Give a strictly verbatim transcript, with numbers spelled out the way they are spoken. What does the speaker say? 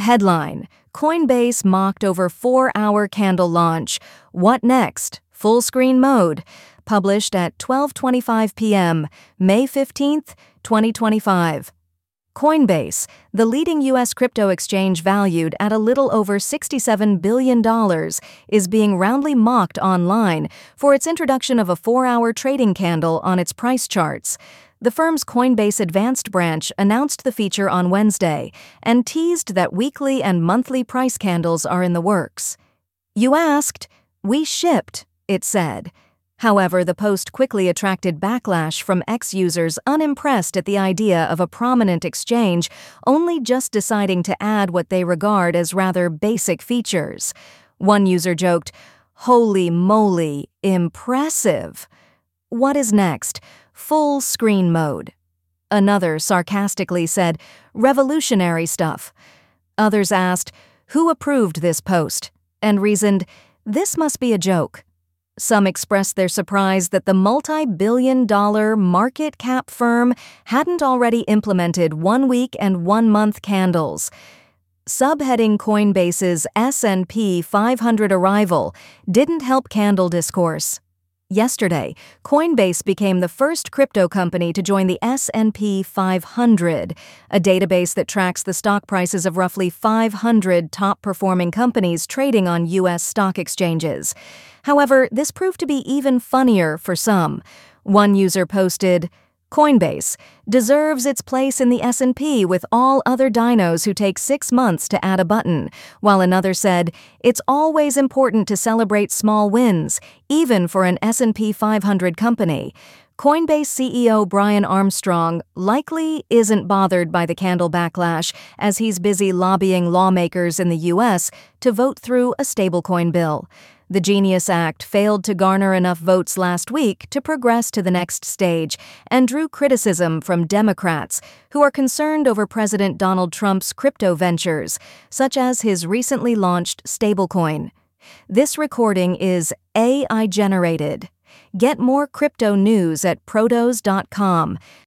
Headline: Coinbase mocked over four-hour candle launch. What next? Full screen mode. Published at twelve twenty-five p m, May fifteenth, twenty twenty-five. Coinbase, the leading U S crypto exchange valued at a little over sixty-seven billion dollars, is being roundly mocked online for its introduction of a four-hour trading candle on its price charts. The firm's Coinbase Advanced branch announced the feature on Wednesday and teased that weekly and monthly price candles are in the works. "You asked, we shipped," it said. However, the post quickly attracted backlash from X users unimpressed at the idea of a prominent exchange only just deciding to add what they regard as rather basic features. One user joked, "Holy moly, impressive." What is next? Full screen mode. Another sarcastically said, "Revolutionary stuff." Others asked, "Who approved this post?" and reasoned, "This must be a joke." Some expressed their surprise that the multi-billion dollar market cap firm hadn't already implemented one-week and one-month candles. Subheading Coinbase's S and P five hundred arrival didn't help candle discourse. Yesterday, Coinbase became the first crypto company to join the S and P five hundred, a database that tracks the stock prices of roughly five hundred top-performing companies trading on U S stock exchanges. However, this proved to be even funnier for some. One user posted, "Coinbase deserves its place in the S and P with all other dinos who take six months to add a button," while another said, "It's always important to celebrate small wins, even for an S and P five hundred company." Coinbase C E O Brian Armstrong likely isn't bothered by the candle backlash, as he's busy lobbying lawmakers in the U S to vote through a stablecoin bill. The Genius Act failed to garner enough votes last week to progress to the next stage and drew criticism from Democrats, who are concerned over President Donald Trump's crypto ventures, such as his recently launched stablecoin. This recording is A I generated. Get more crypto news at protos dot com.